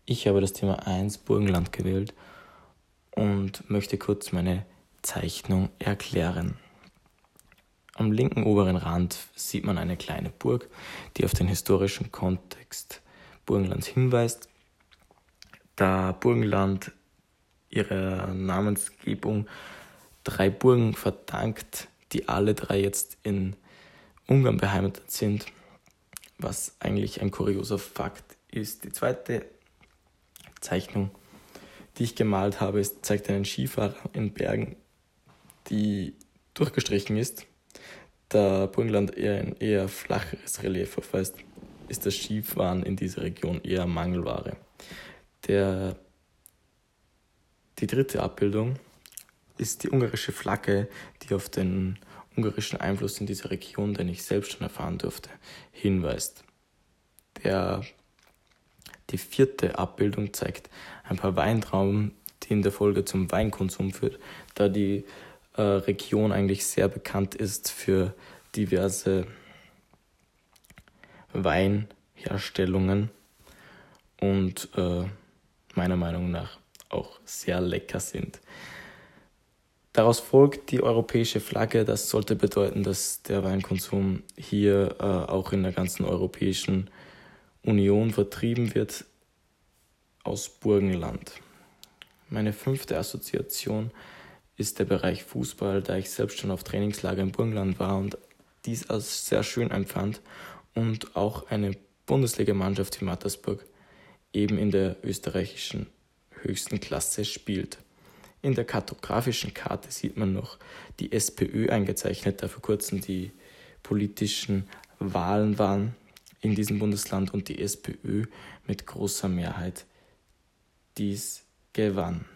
Ich habe das Thema 1 Burgenland gewählt und möchte kurz meine Zeichnung erklären. Am linken oberen Rand sieht man eine kleine Burg, die auf den historischen Kontext Burgenlands hinweist. Da Burgenland ihrer Namensgebung 3 Burgen verdankt, die alle 3 jetzt in Ungarn beheimatet sind, was eigentlich ein kurioser Fakt ist. Die zweite Zeichnung, die ich gemalt habe, zeigt einen Skifahrer in Bergen, die durchgestrichen ist. Da Burgenland eher ein eher flacheres Relief aufweist, ist das Skifahren in dieser Region eher Mangelware. Die dritte Abbildung ist die ungarische Flagge, die auf den ungarischen Einfluss in dieser Region, den ich selbst schon erfahren durfte, hinweist. Die vierte Abbildung zeigt ein paar Weintrauben, die in der Folge zum Weinkonsum führt, da die Region eigentlich sehr bekannt ist für diverse Weinherstellungen und meiner Meinung nach auch sehr lecker sind. Daraus folgt die europäische Flagge. Das sollte bedeuten, dass der Weinkonsum hier auch in der ganzen Europäischen Union vertrieben wird aus Burgenland. Meine 5. Assoziation ist der Bereich Fußball, da ich selbst schon auf Trainingslager im Burgenland war und dies als sehr schön empfand und auch eine Bundesligamannschaft wie Mattersburg eben in der österreichischen höchsten Klasse spielt. In der kartografischen Karte sieht man noch die SPÖ eingezeichnet, da vor kurzem die politischen Wahlen waren in diesem Bundesland und die SPÖ mit großer Mehrheit dies gewann.